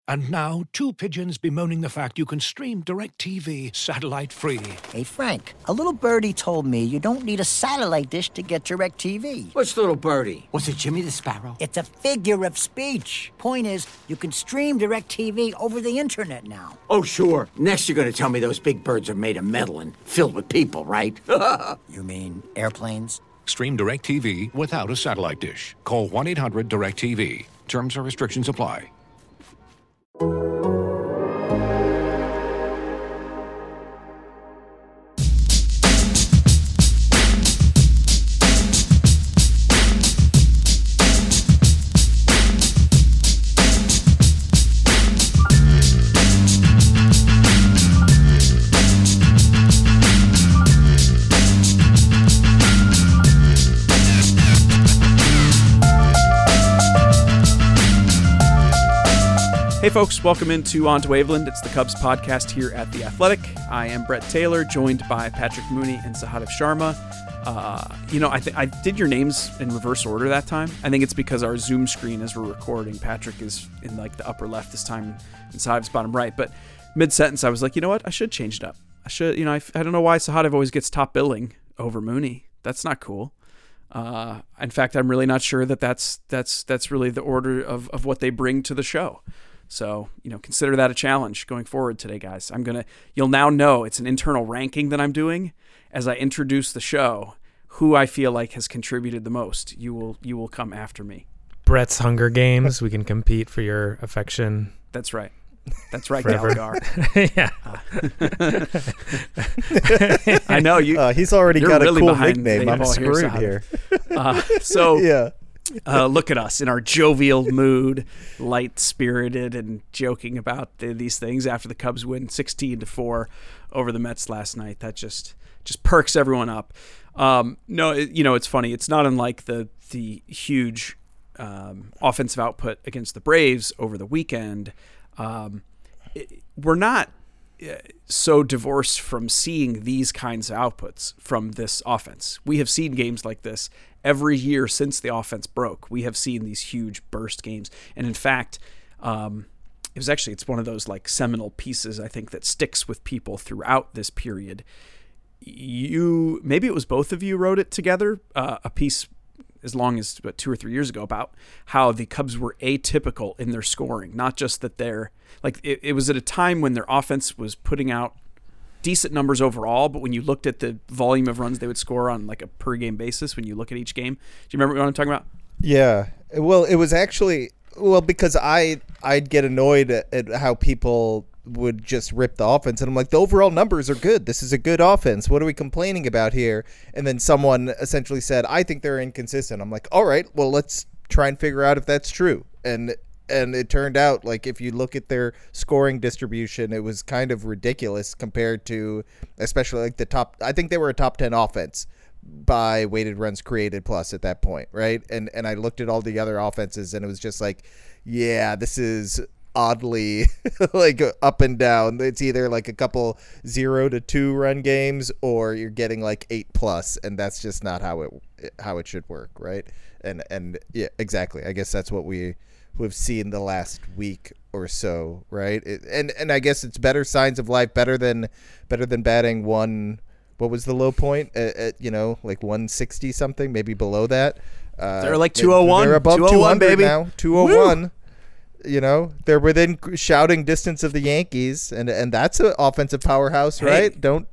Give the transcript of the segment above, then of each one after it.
And now, two pigeons bemoaning the fact you can stream DirecTV satellite-free. Hey, Frank, a little birdie told me you don't need a satellite dish to get DirecTV. What's little birdie? Was it Jimmy the Sparrow? It's a figure of speech. Point is, you can stream DirecTV over the internet now. Oh, sure. Next you're going to tell me those big birds are made of metal and filled with people, right? You mean airplanes? Stream DirecTV without a satellite dish. Call 1-800-DirecTV. Terms and restrictions apply. Hey folks, welcome into On to Waveland. It's the Cubs podcast here at The Athletic. I am Brett Taylor, joined by Patrick Mooney and Sahadev Sharma. I did your names in reverse order that time. I think it's because our Zoom screen as we're recording, Patrick is in like the upper left this time and Sahadev's bottom right. But mid-sentence, I was like, you know what? I should change it up. I don't know why Sahadev always gets top billing over Mooney. That's not cool. In fact, I'm really not sure that's really the order of what they bring to the show. So, consider that a challenge going forward today, guys. You'll now know it's an internal ranking that I'm doing as I introduce the show, who I feel like has contributed the most. You will come after me. Brett's Hunger Games. We can compete for your affection. That's right. That's right, Gallagher. Yeah. I know you. He's already got really a cool behind nickname. I'm screwed here. Yeah. Look at us in our jovial mood, light-spirited and joking about these things after the Cubs win 16-4 over the Mets last night. That just perks everyone up. It's funny. It's not unlike the huge offensive output against the Braves over the weekend. We're not so divorced from seeing these kinds of outputs from this offense. We have seen games like this every year since the offense broke. We have seen these huge burst games. And in fact, it's one of those like seminal pieces, I think, that sticks with people throughout this period. Maybe it was both of you wrote it together, a piece as long as 2 or 3 years ago about how the Cubs were atypical in their scoring. Not just that it was at a time when their offense was putting out decent numbers overall, but when you looked at the volume of runs they would score on like a per game basis, when you look at each game, do you remember what I'm talking about? Yeah. Well, it was actually, because I'd get annoyed at how people would just rip the offense, and I'm like, the overall numbers are good. This is a good offense. What are we complaining about here? And then someone essentially said, I think they're inconsistent. I'm like, all right, well, let's try and figure out if that's true. And it turned out, like, if you look at their scoring distribution, it was kind of ridiculous compared to, especially like the top. I think they were a top 10 offense by weighted runs created plus at that point, right? And I looked at all the other offenses, and it was just like, yeah, this is oddly like up and down. It's either like a couple 0-2 run games, or you're getting like 8+, and that's just not how it should work, right? And yeah, exactly. I guess that's what we've seen the last week or so, right? And I guess it's better signs of life, better than batting one. What was the low point at like 160 something, maybe below that? They're like 201. They're above 200 baby. Now. 201. Woo! They're within shouting distance of the Yankees, and that's an offensive powerhouse, right? Hey. Don't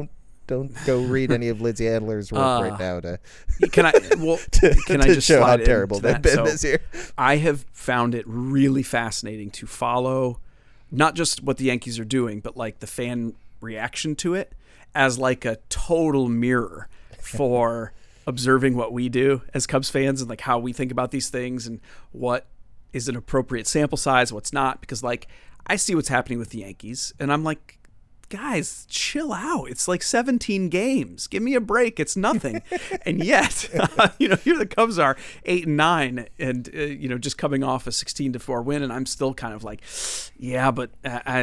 go read any of Lindsey Adler's work right now can I just show how slide terrible they've been this year. I have found it really fascinating to follow not just what the Yankees are doing, but like the fan reaction to it as like a total mirror for observing what we do as Cubs fans and like how we think about these things and what is an appropriate sample size, what's not. Because like I see what's happening with the Yankees and I'm like, guys, chill out. It's like 17 games. Give me a break. It's nothing. And yet, here the Cubs are 8-9 and, just coming off a 16-4 win. And I'm still kind of like, yeah, but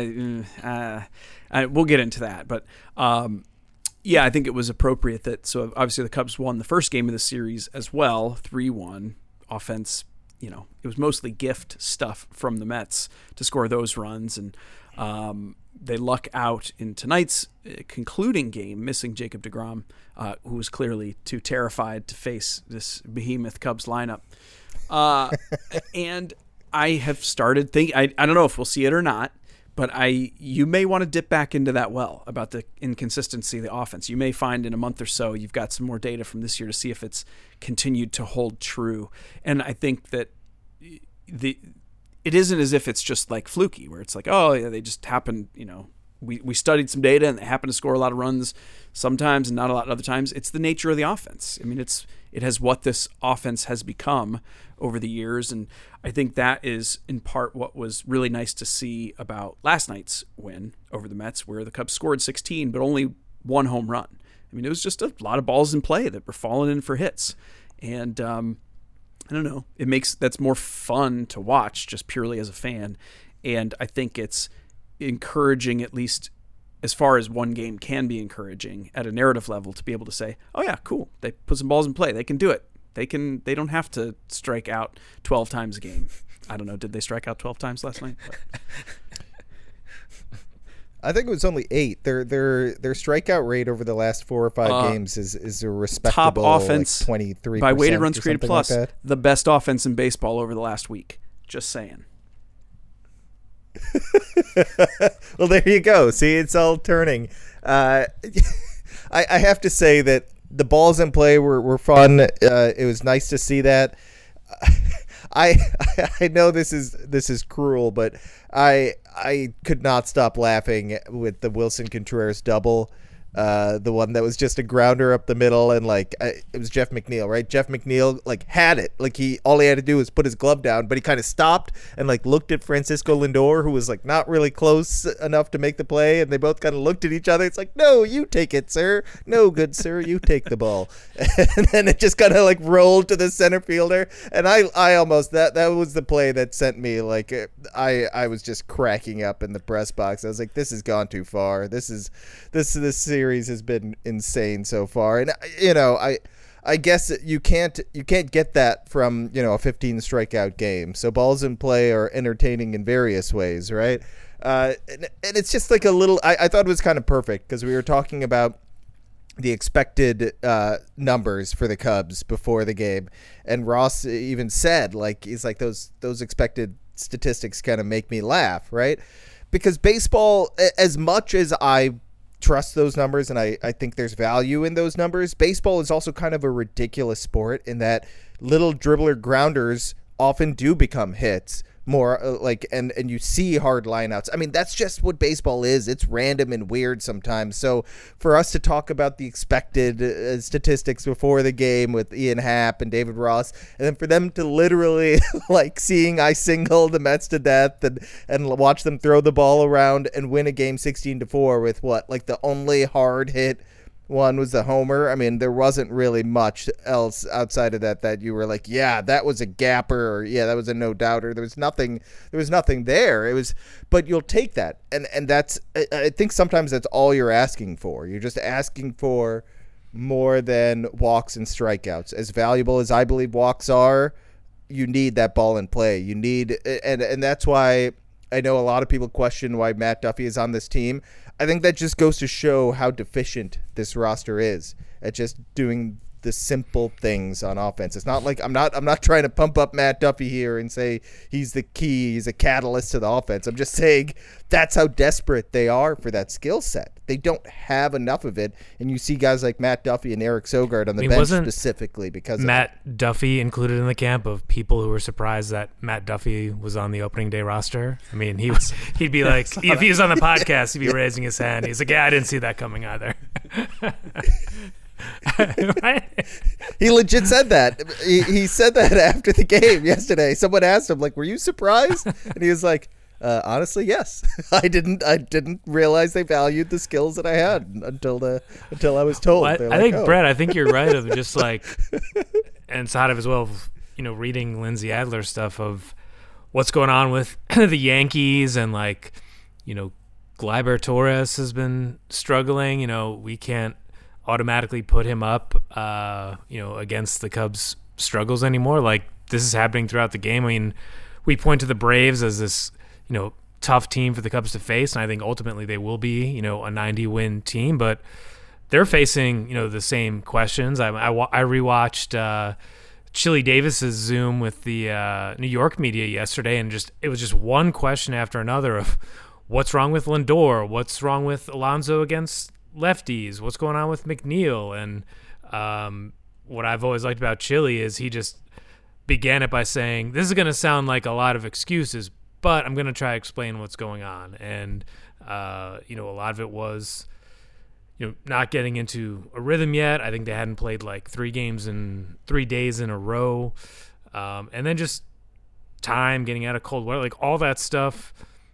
we'll get into that. But I think it was appropriate so obviously the Cubs won the first game of the series as well, 3-1. Offense it was mostly gift stuff from the Mets to score those runs. And they luck out in tonight's concluding game, missing Jacob deGrom, who was clearly too terrified to face this behemoth Cubs lineup. And I have started thinking, I don't know if we'll see it or not, but you may want to dip back into that well about the inconsistency of the offense. You may find in a month or so you've got some more data from this year to see if it's continued to hold true. And I think that it isn't as if it's just like fluky, where it's like, oh yeah, they just happen, we studied some data and they happen to score a lot of runs sometimes and not a lot other times. It's the nature of the offense. I mean, it has what this offense has become over the years. And I think that is in part what was really nice to see about last night's win over the Mets, where the Cubs scored 16, but only one home run. I mean, it was just a lot of balls in play that were falling in for hits. And, I don't know, that's more fun to watch just purely as a fan. And I think it's encouraging, at least as far as one game can be encouraging at a narrative level, to be able to say, oh yeah, cool, they put some balls in play, they can do it. They don't have to strike out 12 times a game. I don't know, did they strike out 12 times last night? I think it was only 8. Their strikeout rate over the last 4 or 5 games is a respectable top offense, like 23% by weighted runs created plus, like the best offense in baseball over the last week. Just saying. Well, there you go. See, it's all turning. I have to say that the balls in play were fun. It was nice to see that. I know this is cruel, but I could not stop laughing with the Wilson Contreras double. The one that was just a grounder up the middle, and it was Jeff McNeil, right? Jeff McNeil had it. All he had to do was put his glove down, but he kind of stopped and looked at Francisco Lindor, who was not really close enough to make the play, and they both kind of looked at each other. It's like, no, you take it, sir. No, good sir, you take the ball. And then it just kind of rolled to the center fielder, and I almost that was the play that sent me I was just cracking up in the press box. I was like, this has gone too far. This series has been insane so far, and I guess you can't get that from a 15 strikeout game. So balls in play are entertaining in various ways, right? And it's just a little. I thought it was kind of perfect because we were talking about the expected numbers for the Cubs before the game, and Ross even said he's those expected statistics kind of make me laugh, right? Because baseball, as much as I trust those numbers and I think there's value in those numbers, baseball is also kind of a ridiculous sport in that little dribbler grounders often do become hits more and you see hard lineouts. I mean, that's just what baseball is. It's random and weird sometimes. So for us to talk about the expected statistics before the game with Ian Happ and David Ross, and then for them to literally seeing I single the Mets to death and watch them throw the ball around and win a game 16-4 with the only hard hit one was the homer. I mean, there wasn't really much else outside of that you were yeah, that was a gapper, or yeah, that was a no doubter. There was nothing there. It was, but you'll take that. And that's, I think sometimes that's all you're asking for. You're just asking for more than walks and strikeouts. As valuable as I believe walks are, you need that ball in play. You need, and that's why I know a lot of people question why Matt Duffy is on this team. I think that just goes to show how deficient this roster is at just doing the simple things on offense. It's not I'm not trying to pump up Matt Duffy here and say he's the key, he's a catalyst to the offense. I'm just saying that's how desperate they are for that skill set. They don't have enough of it, and you see guys like Matt Duffy and Eric Sogard on the bench specifically because Matt Duffy included in the camp of people who were surprised that Matt Duffy was on the opening day roster. I mean, he'd be if he was on the podcast, he'd be raising his hand. He's like, yeah, I didn't see that coming either. Right? He legit said that. He said that after the game yesterday. Someone asked him, were you surprised? And he was like, honestly, yes. I didn't realize they valued the skills that I had until I was told. Well, I think, Brett, I think you're right of just and Sahadev as well, reading Lindsey Adler stuff of what's going on with the Yankees and Gleyber Torres has been struggling. We can't automatically put him up, against the Cubs struggles anymore. Like, this is happening throughout the game. I mean, we point to the Braves as this, tough team for the Cubs to face, and I think ultimately they will be, a 90-win team, but they're facing, the same questions. I rewatched Chili Davis's Zoom with the New York media yesterday, and it was just one question after another of what's wrong with Lindor, what's wrong with Alonso against lefties, what's going on with McNeil, and what I've always liked about Chili is he just began it by saying, this is going to sound like a lot of excuses, but I'm going to try to explain what's going on. And, a lot of it was, not getting into a rhythm yet. I think they hadn't played like 3 games in 3 days in a row. And then just time, getting out of cold weather, like all that stuff,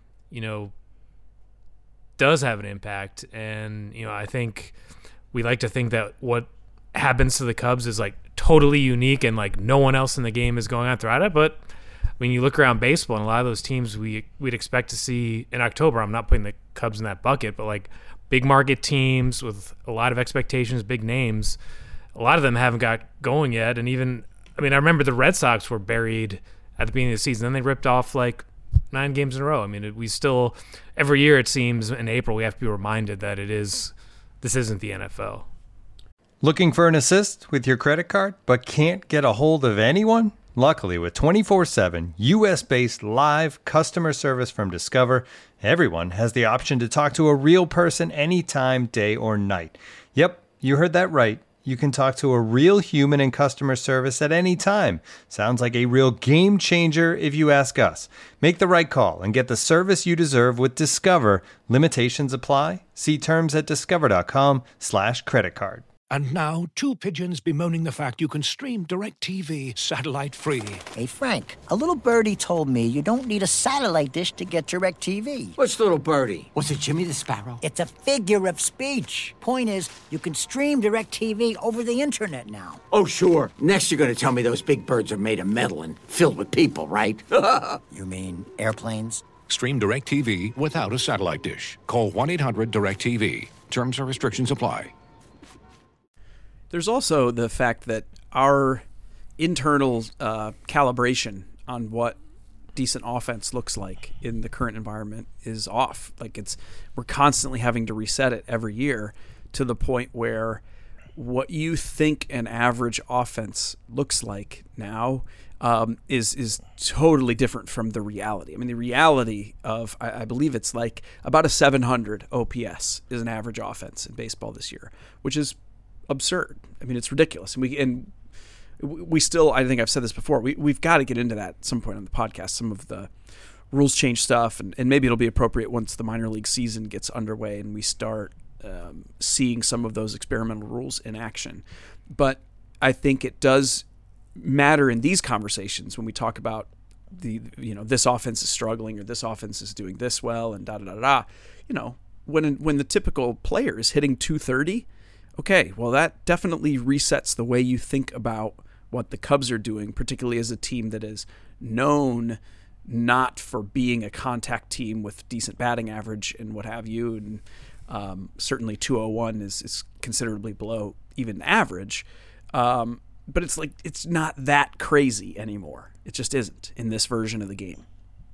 does have an impact. And, I think we like to think that what happens to the Cubs is like totally unique and like no one else in the game is going out throughout it. But when you look around baseball and a lot of those teams we'd expect to see in October, I'm not putting the Cubs in that bucket, but like big market teams with a lot of expectations, big names, a lot of them haven't got going yet. And even, I remember the Red Sox were buried at the beginning of the season. Then they ripped off like 9 games in a row. We still, every year it seems in April, we have to be reminded that this isn't the NFL. Looking for an assist with your credit card, but can't get a hold of anyone? Luckily, with 24/7 U.S.-based live customer service from Discover, everyone has the option to talk to a real person anytime, day or night. Yep, you heard that right. You can talk to a real human in customer service at any time. Sounds like a real game changer if you ask us. Make the right call and get the service you deserve with Discover. Limitations apply. See terms at discover.com/creditcard. And now, 2 pigeons bemoaning the fact you can stream DirecTV satellite-free. Hey, Frank, a little birdie told me you don't need a satellite dish to get DirecTV. What's little birdie? Was it Jimmy the Sparrow? It's a figure of speech. Point is, you can stream DirecTV over the internet now. Oh, sure. Next you're going to tell me those big birds are made of metal and filled with people, right? You mean airplanes? Stream DirecTV without a satellite dish. Call 1-800-DirecTV. Terms and restrictions apply. There's also the fact that our internal calibration on what decent offense looks like in the current environment is off. Like we're constantly having to reset it every year to the point where what you think an average offense looks like now is totally different from the reality. The reality of, I believe it's like about a 700 OPS is an average offense in baseball this year, which is absurd. It's ridiculous. And we still, I think I've said this before, we've got to get into that at some point on the podcast, some of the rules change stuff, and maybe it'll be appropriate once the minor league season gets underway and we start seeing some of those experimental rules in action. But I think it does matter in these conversations when we talk about this offense is struggling or this offense is doing this well and da-da-da-da. When the typical player is hitting 230, okay, well, that definitely resets the way you think about what the Cubs are doing, particularly as a team that is known not for being a contact team with decent batting average and what have you. And certainly 201 is considerably below even average. But it's not that crazy anymore. It just isn't in this version of the game.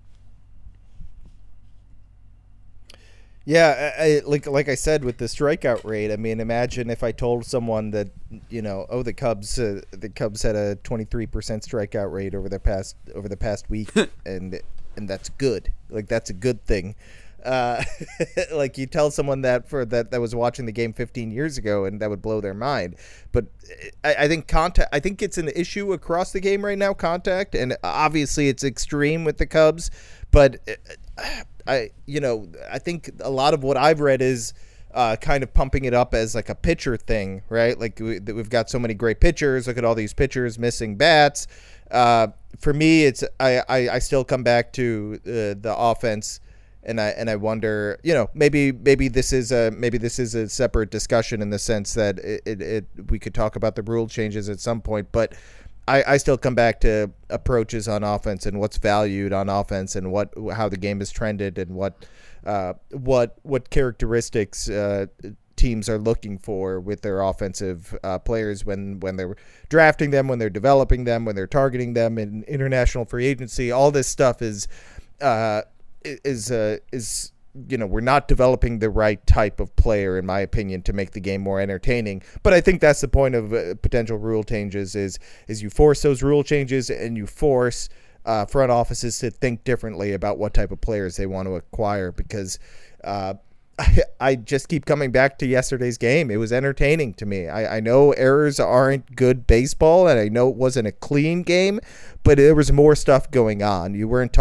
Yeah, like I said with the strikeout rate. Imagine if I told someone that the Cubs had a 23% strikeout rate over the past week, and that's good. Like that's a good thing. Like you tell someone that was watching the game 15 years ago, and that would blow their mind. But I think contact. I think it's an issue across the game right now. Contact, and obviously it's extreme with the Cubs, but. I think a lot of what I've read is kind of pumping it up as like a pitcher thing, right? Like we've got so many great pitchers. Look at all these pitchers missing bats. For me, it's I still come back to the offense, and I wonder, maybe this is a separate discussion in the sense that we could talk about the rule changes at some point, but. I still come back to approaches on offense and what's valued on offense and how the game has trended and what characteristics teams are looking for with their offensive players when they're drafting them, when they're developing them, when they're targeting them in international free agency. All this stuff is we're not developing the right type of player, in my opinion, to make the game more entertaining. But I think that's the point of potential rule changes is you force those rule changes and you force front offices to think differently about what type of players they want to acquire, because I just keep coming back to yesterday's game. It was entertaining to me. I know errors aren't good baseball, and I know it wasn't a clean game, but there was more stuff going on. You weren't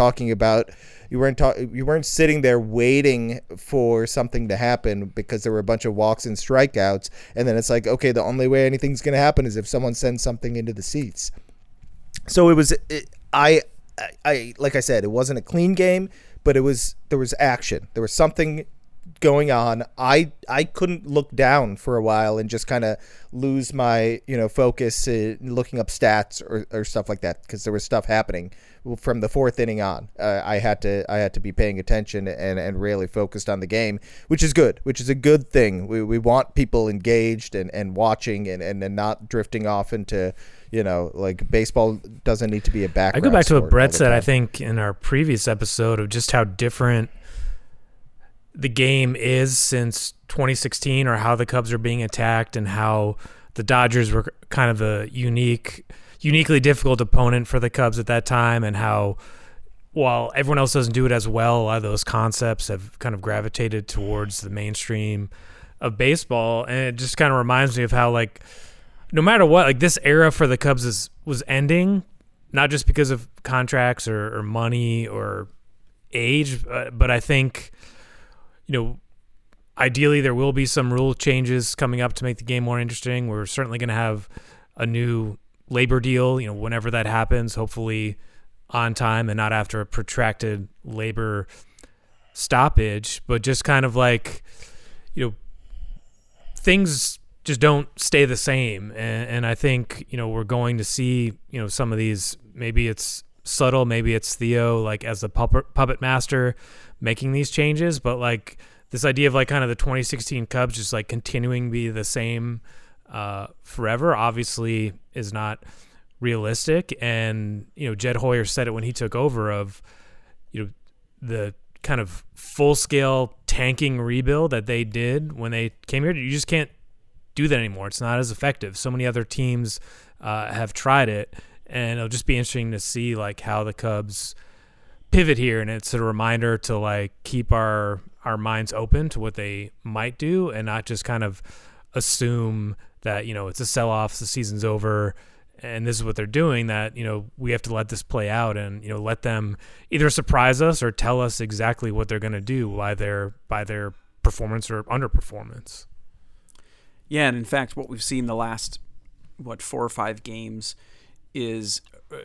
sitting there waiting for something to happen because there were a bunch of walks and strikeouts, and then it's like, okay, the only way anything's going to happen is if someone sends something into the seats. So I like I said, it wasn't a clean game, but there was action. There was something going on. I couldn't look down for a while and just kind of lose my focus looking up stats or stuff like that, because there was stuff happening from the fourth inning on. I had to be paying attention and really focused on the game, which is good, which is a good thing. We want people engaged and watching and not drifting off into like baseball doesn't need to be a background. I go back to what Brett said, time. I think, in our previous episode, of just how different the game is since 2016, or how the Cubs are being attacked, and how the Dodgers were kind of a uniquely difficult opponent for the Cubs at that time, and how while everyone else doesn't do it as well, a lot of those concepts have kind of gravitated towards the mainstream of baseball. And it just kind of reminds me of how, like, no matter what, like, this era for the Cubs was ending, not just because of contracts or money or age, but I think, ideally there will be some rule changes coming up to make the game more interesting. We're certainly going to have a new labor deal, whenever that happens, hopefully on time and not after a protracted labor stoppage, but just kind of like, things just don't stay the same. And I think, we're going to see, some of these, maybe it's subtle, maybe it's Theo, like, as the puppet master making these changes, but like this idea of like kind of the 2016 Cubs just like continuing to be the same forever obviously is not realistic. And Jed Hoyer said it when he took over, of the kind of full-scale tanking rebuild that they did when they came here. You just can't do that anymore. It's not as effective. So many other teams have tried it, and it'll just be interesting to see like how the Cubs pivot here. And it's a reminder to like keep our minds open to what they might do, and not just kind of assume that it's a sell-off, the season's over, and this is what they're doing. That we have to let this play out and let them either surprise us or tell us exactly what they're going to do by their performance or underperformance. Yeah, and in fact, what we've seen the last 4 or 5 games is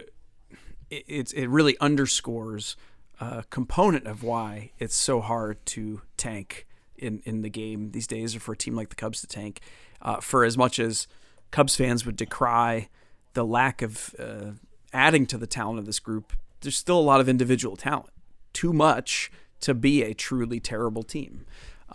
it really underscores a component of why it's so hard to tank in the game these days, or for a team like the Cubs to tank. For as much as Cubs fans would decry the lack of adding to the talent of this group, there's still a lot of individual talent. Too much to be a truly terrible team.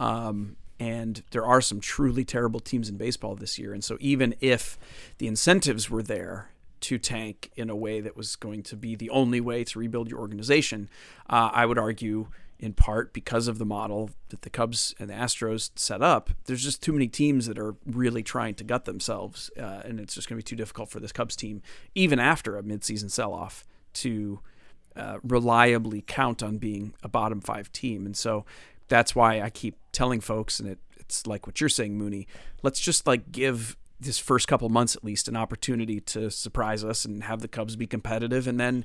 And there are some truly terrible teams in baseball this year. And so even if the incentives were there to tank in a way that was going to be the only way to rebuild your organization, I would argue, in part because of the model that the Cubs and the Astros set up, there's just too many teams that are really trying to gut themselves, and it's just going to be too difficult for this Cubs team, even after a midseason sell-off, to reliably count on being a bottom 5 team. And so that's why I keep telling folks, and it's like what you're saying, Mooney, let's just like give this first couple months at least an opportunity to surprise us and have the Cubs be competitive, and then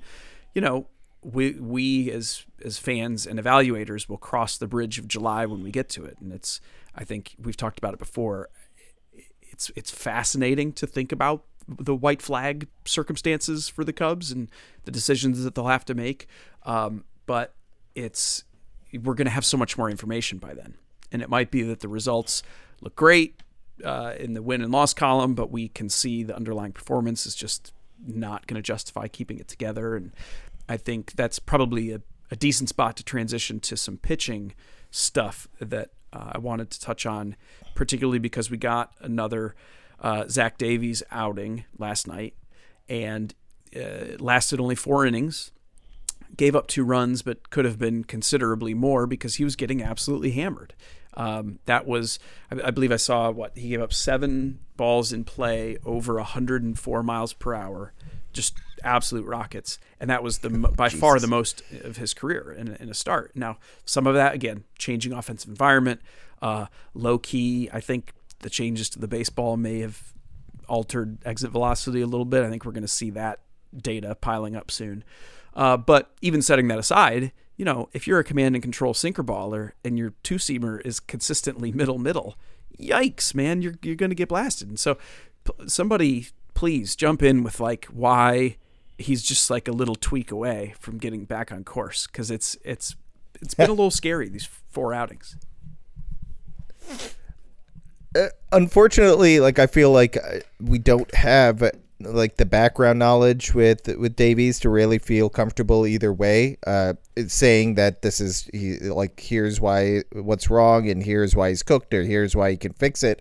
we as fans and evaluators will cross the bridge of July when we get to it. And I think we've talked about it before, it's fascinating to think about the white flag circumstances for the Cubs and the decisions that they'll have to make, but we're going to have so much more information by then, and it might be that the results look great in the win and loss column, but we can see the underlying performance is just not going to justify keeping it together. And I think that's probably a decent spot to transition to some pitching stuff that I wanted to touch on, particularly because we got another Zach Davies outing last night, and lasted only 4 innings, gave up 2 runs, but could have been considerably more because he was getting absolutely hammered. That was, I believe I saw he gave up 7 balls in play over 104 miles per hour, just absolute rockets. And that was by far the most of his career in a start. Now, some of that, again, changing offensive environment, low key. I think the changes to the baseball may have altered exit velocity a little bit. I think we're going to see that data piling up soon. But even setting that aside, if you're a command and control sinker baller and your 2-seamer is consistently middle, yikes, man, you're going to get blasted. And so somebody please jump in with why he's just a little tweak away from getting back on course, because it's been a little scary these 4 outings. Unfortunately, I feel like we don't have the background knowledge with Davies to really feel comfortable either way. Saying that this is here's what's wrong and here's why he's cooked or here's why he can fix it.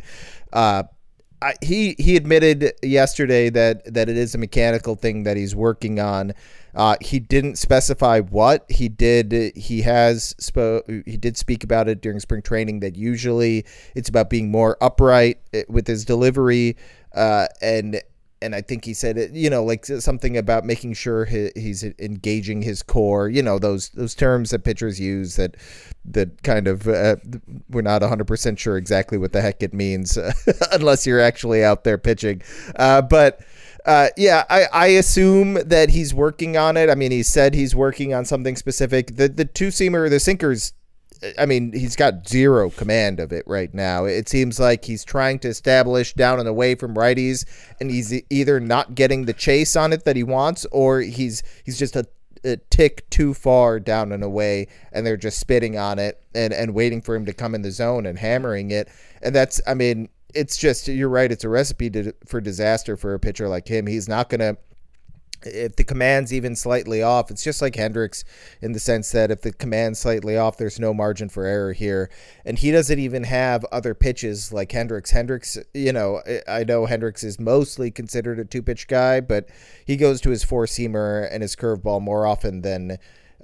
He admitted yesterday that it is a mechanical thing that he's working on. He didn't specify what he did. He did speak about it during spring training, that usually it's about being more upright with his delivery. And I think he said it, something about making sure he's engaging his core, those terms that pitchers use that kind of, we're not 100% sure exactly what the heck it means unless you're actually out there pitching. I assume that he's working on it. I mean, he said he's working on something specific. The 2-seamer, the sinkers, I mean, he's got zero command of it right now. It seems like he's trying to establish down and away from righties, and he's either not getting the chase on it that he wants, or he's just a tick too far down and away, and they're just spitting on it and waiting for him to come in the zone and hammering it. And that's, I mean, it's just, you're right, it's a recipe for disaster for a pitcher like him. He's not going to, if the command's even slightly off, it's just like Hendricks in the sense that if the command's slightly off, there's no margin for error here. And he doesn't even have other pitches like Hendricks. Hendricks, I know Hendricks is mostly considered a 2-pitch guy, but he goes to his 4-seamer and his curveball more often than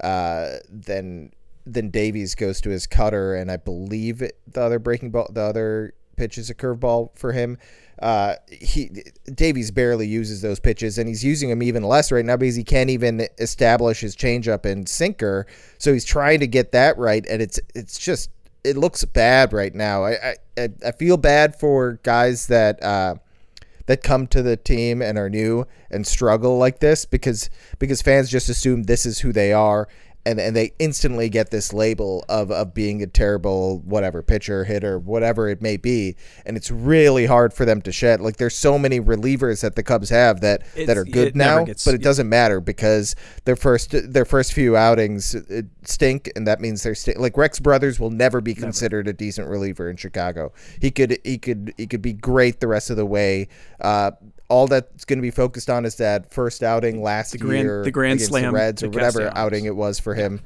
Davies goes to his cutter. And I believe the other pitch is a curveball for him. Davies barely uses those pitches, and he's using them even less right now because he can't even establish his changeup and sinker. So he's trying to get that right, and it's just, it looks bad right now. I feel bad for guys that come to the team and are new and struggle like this because fans just assume this is who they are. And they instantly get this label of being a terrible whatever pitcher, hitter, whatever it may be, and it's really hard for them to shed. There's so many relievers that the Cubs have that are good now, but it doesn't matter because their first few outings stink, and that means they're Rex Brothers will never be considered a decent reliever in Chicago. He could be great the rest of the way. All that's going to be focused on is that first outing last year, the Grand against Slam, the Reds, or whatever outing it was for him.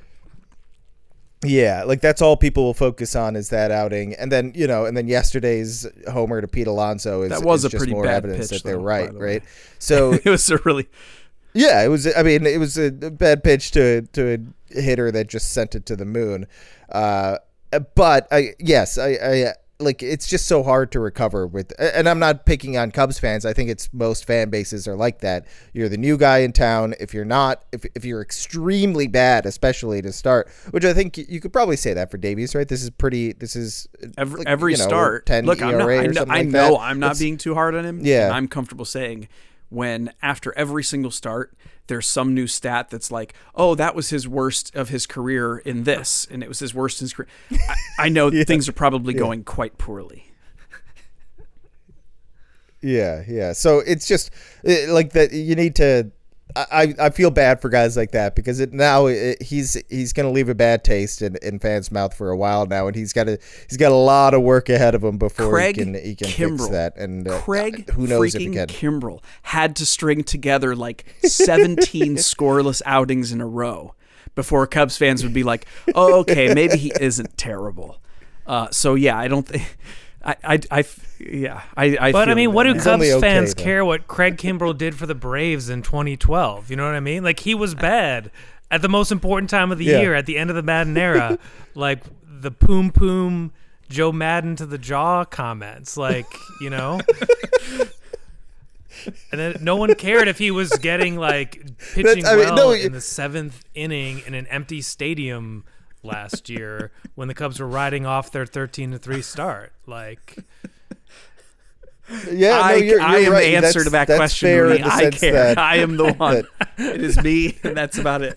Yeah, that's all people will focus on is that outing, and then yesterday's homer to Pete Alonso is a just pretty more bad evidence pitch, that they're though, right, right? So it was a really, yeah, it was. I mean, it was a bad pitch to a hitter that just sent it to the moon. But I it's just so hard to recover with, and I'm not picking on Cubs fans. I think it's most fan bases are like that. You're the new guy in town. If you're not, if you're extremely bad, especially to start, which I think you could probably say that for Davies, right? This is every start. 10 Look, ERA I'm not being too hard on him. Yeah, and I'm comfortable saying when after every single start, there's some new stat that's like, oh, that was his worst of his career in this, and it was his worst in his career. I know things are probably going quite poorly. Yeah. So it's just like that. You need to. I feel bad for guys like that because he's going to leave a bad taste in fans' mouth for a while now, and he's got a lot of work ahead of him before he can fix that. And Craig who knows if he can. Kimbrel had to string together 17 scoreless outings in a row before Cubs fans would be like, oh, okay, maybe he isn't terrible. So yeah, I don't think. I But I mean, what do He's Cubs only okay, fans though. care what Craig Kimbrell did for the Braves in 2012? You know what I mean? Like, he was bad at the most important time of the Yeah. year, at the end of the Madden era. Like, the poom Joe Madden to the jaw comments, like, you know? And then no one cared if he was getting, like, pitching in the 7th inning in an empty stadium last year when the Cubs were riding off their 13-3 start. Like, Yeah, I am right. the answer to that that's question. fair Rudy. in the I sense care. that- I am the one. It is me, and that's about it.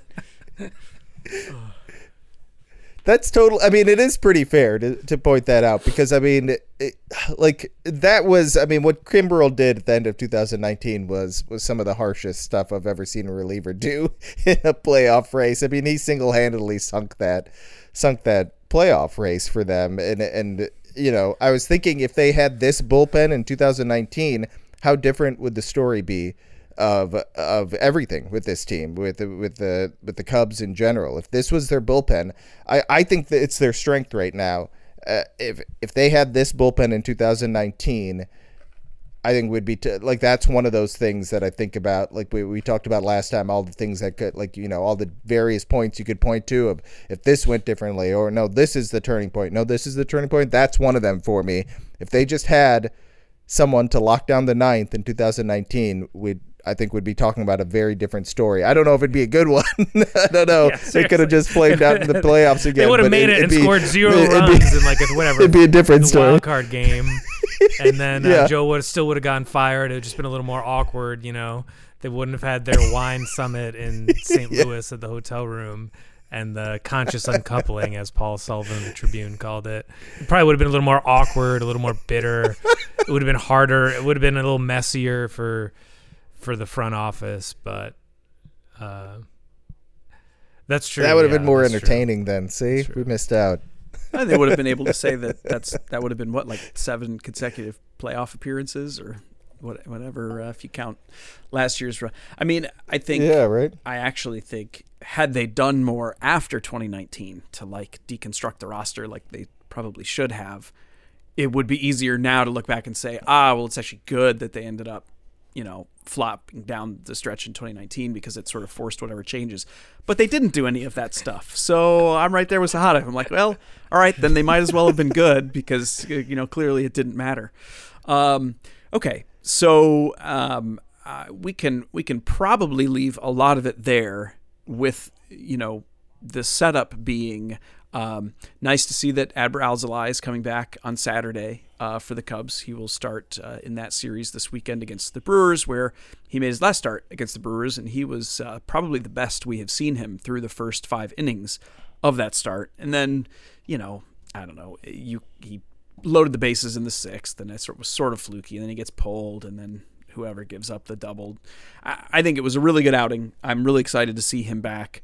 That's total. I mean, it is pretty fair to point that out because I mean, that was. I mean, what Kimbrell did at the end of 2019 was some of the harshest stuff I've ever seen a reliever do in a playoff race. I mean, he single-handedly sunk that playoff race for them. And you know, I was thinking if they had this bullpen in 2019, how different would the story be of everything with this team, with the Cubs in general? If this was their bullpen, I think that it's their strength right now. If they had this bullpen in 2019, I think would be like, that's one of those things that I think about. Like we talked about last time, all the things that could, like, you know, all the various points you could point to of if this went differently, or no, this is the turning point. No, this is the turning point. That's one of them for me. If they just had someone to lock down the ninth in 2019, I think would be talking about a very different story. I don't know if it'd be a good one. I don't know. Yeah, they could have just flamed out in the playoffs again. they would have made it and scored 0 runs in like whatever. It'd be a different the story. wild card game, and then Yeah. Joe would have gotten fired. It would just been a little more awkward, you know. They wouldn't have had their wine summit in St. Louis at the hotel room, and the conscious uncoupling, as Paul Sullivan of the Tribune called it. It probably would have been a little more awkward, a little more bitter. It would have been harder. It would have been a little messier for the front office, but that's true. That would have Yeah, been more that's true. entertaining then. See, we missed out. They would have been able to say that would have been what, like 7 consecutive playoff appearances or whatever, if you count last year's run. I mean, I think. Yeah, right. I actually think had they done more after 2019 to like deconstruct the roster like they probably should have, it would be easier now to look back and say, well, it's actually good that they ended up, you know, flopping down the stretch in 2019 because it sort of forced whatever changes. But they didn't do any of that stuff. So I'm right there with Sahada. I'm like, well, all right, then they might as well have been good because, you know, clearly it didn't matter. Okay, so we can probably leave a lot of it there with, you know, the setup being nice to see that Adbert Alzolay is coming back on Saturday for the Cubs. He will start in that series this weekend against the Brewers, where he made his last start against the Brewers, and he was probably the best we have seen him through the first 5 innings of that start. And then, you know, I don't know, he loaded the bases in the 6th, and it was sort of fluky, and then he gets pulled, and then whoever gives up the double. I think it was a really good outing. I'm really excited to see him back.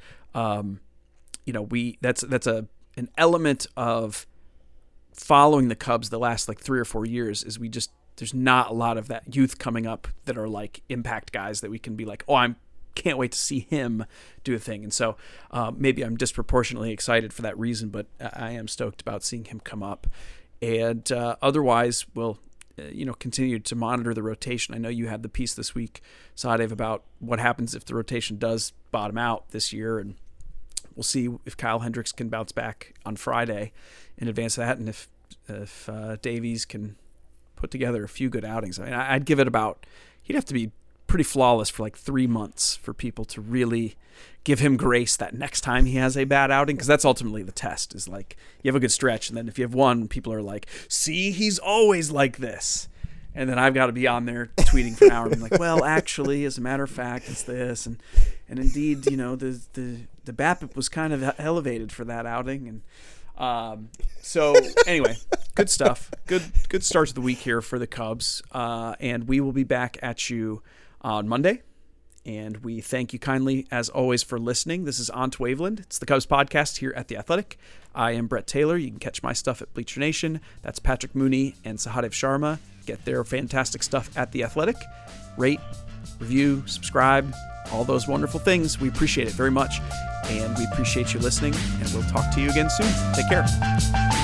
You know, that's an element of following the Cubs the last like 3 or 4 years is there's not a lot of that youth coming up that are like impact guys that we can be like, I can't wait to see him do a thing. And so maybe I'm disproportionately excited for that reason, but I am stoked about seeing him come up. And otherwise, we'll continue to monitor the rotation. I know you had the piece this week, Sadev, about what happens if the rotation does bottom out this year, and we'll see if Kyle Hendricks can bounce back on Friday in advance of that, and if Davies can put together a few good outings. I mean, I'd give it he'd have to be pretty flawless for like 3 months for people to really give him grace that next time he has a bad outing, because that's ultimately the test, is like you have a good stretch, and then if you have one, people are like, see, he's always like this. And then I've got to be on there tweeting for an hour and being like, well, actually, as a matter of fact, it's this. And indeed, you know, the BABIP was kind of elevated for that outing. And so anyway, good stuff. Good start to the week here for the Cubs. And we will be back at you on Monday. And we thank you kindly, as always, for listening. This is On to Waveland. It's the Cubs podcast here at The Athletic. I am Brett Taylor. You can catch my stuff at Bleacher Nation. That's Patrick Mooney and Sahadev Sharma. Get their fantastic stuff at The Athletic. Rate, review, subscribe, all those wonderful things. We appreciate it very much. And we appreciate you listening. And we'll talk to you again soon. Take care.